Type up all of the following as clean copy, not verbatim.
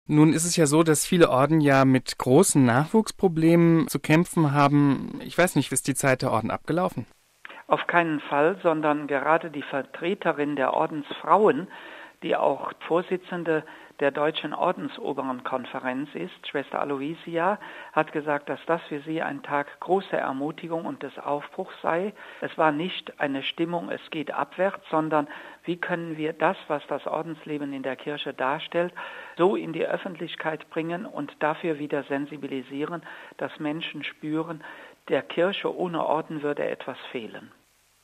Nun ist es ja so, dass viele Orden ja mit großen Nachwuchsproblemen zu kämpfen haben. Ich weiß nicht, ist die Zeit der Orden abgelaufen? Auf keinen Fall, sondern gerade die Vertreterin der Ordensfrauen, die auch Vorsitzende der Deutschen Ordensobernkonferenz ist, Schwester Aloysia, hat gesagt, dass das für sie ein Tag großer Ermutigung und des Aufbruchs sei. Es war nicht eine Stimmung, es geht abwärts, sondern wie können wir das, was das Ordensleben in der Kirche darstellt, so in die Öffentlichkeit bringen und dafür wieder sensibilisieren, dass Menschen spüren, der Kirche ohne Orden würde etwas fehlen.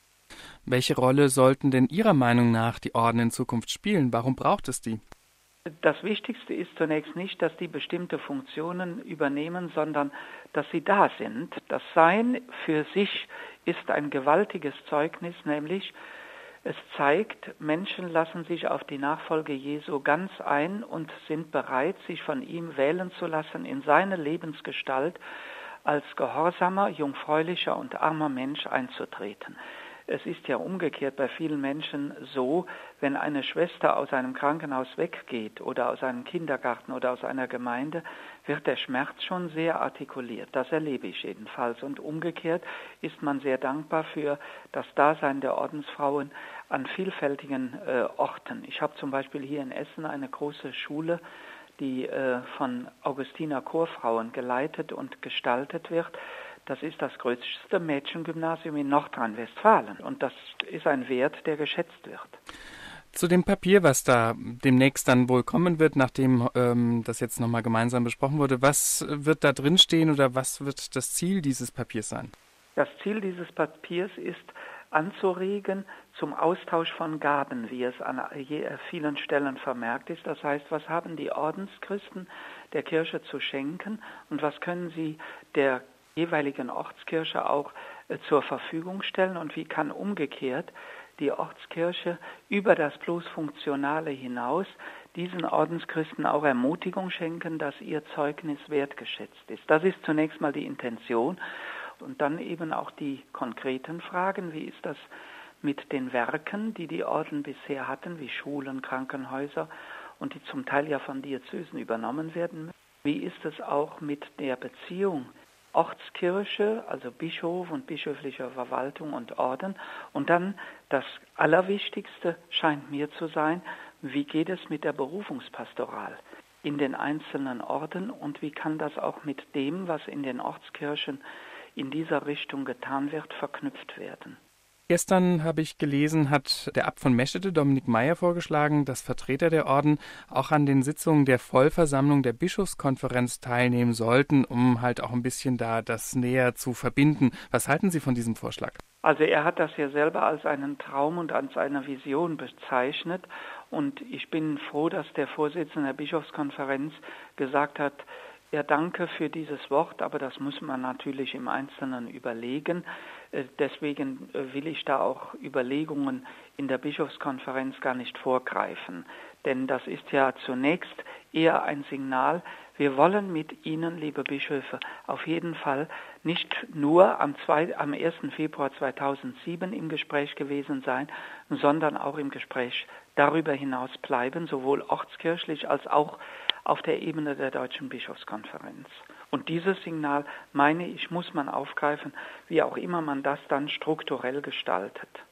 Welche Rolle sollten denn Ihrer Meinung nach die Orden in Zukunft spielen? Warum braucht es die? Das Wichtigste ist zunächst nicht, dass die bestimmte Funktionen übernehmen, sondern dass sie da sind. Das Sein für sich ist ein gewaltiges Zeugnis, nämlich es zeigt, Menschen lassen sich auf die Nachfolge Jesu ganz ein und sind bereit, sich von ihm wählen zu lassen in seine Lebensgestalt als gehorsamer, jungfräulicher und armer Mensch einzutreten. Es ist ja umgekehrt bei vielen Menschen so, wenn eine Schwester aus einem Krankenhaus weggeht oder aus einem Kindergarten oder aus einer Gemeinde, wird der Schmerz schon sehr artikuliert. Das erlebe ich jedenfalls. Und umgekehrt ist man sehr dankbar für das Dasein der Ordensfrauen an vielfältigen Orten. Ich habe zum Beispiel hier in Essen eine große Schule, die von Augustiner Chorfrauen geleitet und gestaltet wird. Das ist das größte Mädchengymnasium in Nordrhein-Westfalen und das ist ein Wert, der geschätzt wird. Zu dem Papier, was da demnächst dann wohl kommen wird, nachdem das jetzt nochmal gemeinsam besprochen wurde, was wird da drin stehen oder was wird das Ziel dieses Papiers sein? Das Ziel dieses Papiers ist, anzuregen zum Austausch von Gaben, wie es an vielen Stellen vermerkt ist. Das heißt, was haben die Ordenschristen der Kirche zu schenken und was können sie der jeweiligen Ortskirche auch zur Verfügung stellen und wie kann umgekehrt die Ortskirche über das bloß Funktionale hinaus diesen Ordenschristen auch Ermutigung schenken, dass ihr Zeugnis wertgeschätzt ist. Das ist zunächst mal die Intention und dann eben auch die konkreten Fragen, wie ist das mit den Werken, die die Orden bisher hatten, wie Schulen, Krankenhäuser und die zum Teil ja von Diözesen übernommen werden. Wie ist es auch mit der Beziehung Ortskirche, also Bischof und bischöfliche Verwaltung und Orden. Und dann das Allerwichtigste scheint mir zu sein, wie geht es mit der Berufungspastoral in den einzelnen Orden und wie kann das auch mit dem, was in den Ortskirchen in dieser Richtung getan wird, verknüpft werden. Gestern habe ich gelesen, hat der Abt von Meschede, Dominik Meyer, vorgeschlagen, dass Vertreter der Orden auch an den Sitzungen der Vollversammlung der Bischofskonferenz teilnehmen sollten, um halt auch ein bisschen da das näher zu verbinden. Was halten Sie von diesem Vorschlag? Also er hat das ja selber als einen Traum und als eine Vision bezeichnet und ich bin froh, dass der Vorsitzende der Bischofskonferenz gesagt hat, ja, danke für dieses Wort, aber das muss man natürlich im Einzelnen überlegen. Deswegen will ich da auch Überlegungen in der Bischofskonferenz gar nicht vorgreifen. Denn das ist ja zunächst eher ein Signal, wir wollen mit Ihnen, liebe Bischöfe, auf jeden Fall nicht nur am 1. Februar 2007 im Gespräch gewesen sein, sondern auch im Gespräch darüber hinaus bleiben, sowohl ortskirchlich als auch auf der Ebene der Deutschen Bischofskonferenz. Und dieses Signal, meine ich, muss man aufgreifen, wie auch immer man das dann strukturell gestaltet.